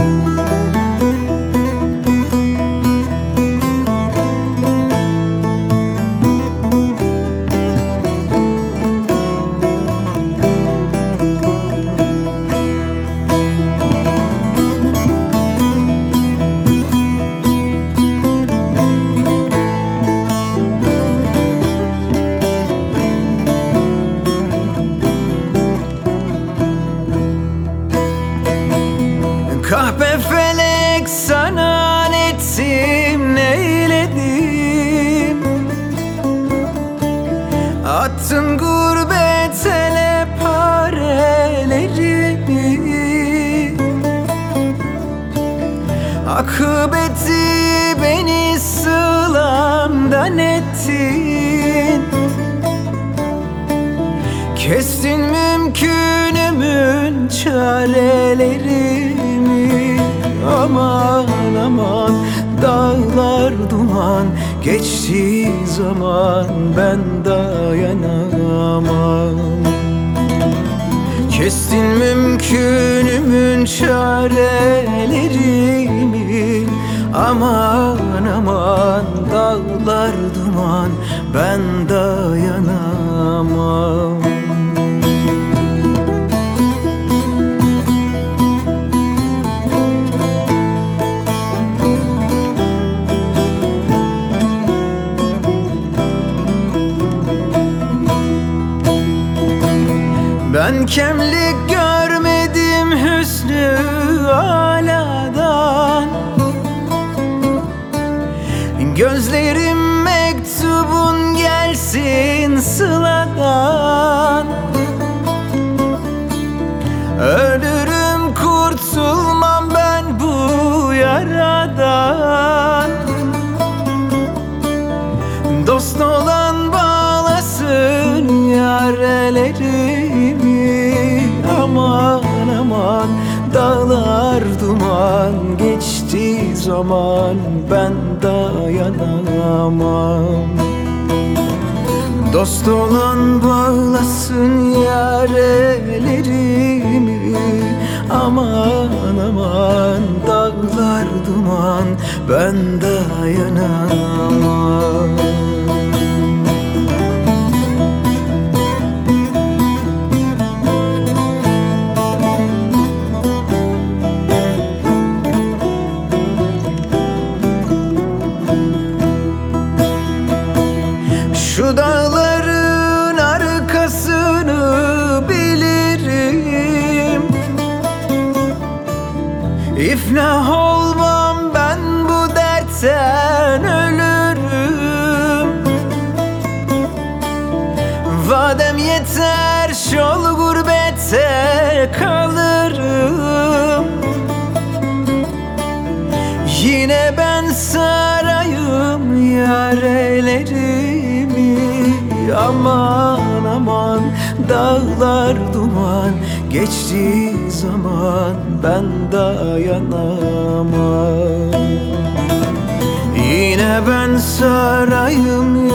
Kahpe felek sana nettim neyledim. Attın gurbet ele parelerimi. Akıbeti beni sılamdan ettin. Kestin mümkünümün çarelerimi. Aman aman dağlar duman, geçtiği zaman ben dayanamam. Kestin mümkünümün çarelerimi. Aman aman dağlar duman, ben dayanamam. Ben kemlik görmedim hüsnü aladan. Gözlerim mektubun gelsin sıladan. Ölürüm kurtulmam ben bu yaradan. Dost olan bağlasın yarelerimi. Aman aman dağlar duman, geçtiği zaman ben dayanamam. Dost olan bağlasın yarelerimi. Aman aman dağlar duman, ben dayanamam. Şu dağların arkasını bilirim. İflah olmam ben bu dertten ölürüm. Vadem yeter şol gurbette kalırım. Yine ben sarayım yarelerimi. Aman aman dağlar duman, geçtiği zaman ben dayanamam. Yine ben sarayım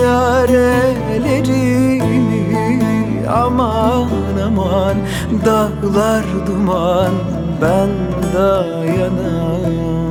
yarelerimi. Aman aman dağlar duman, ben dayanamam.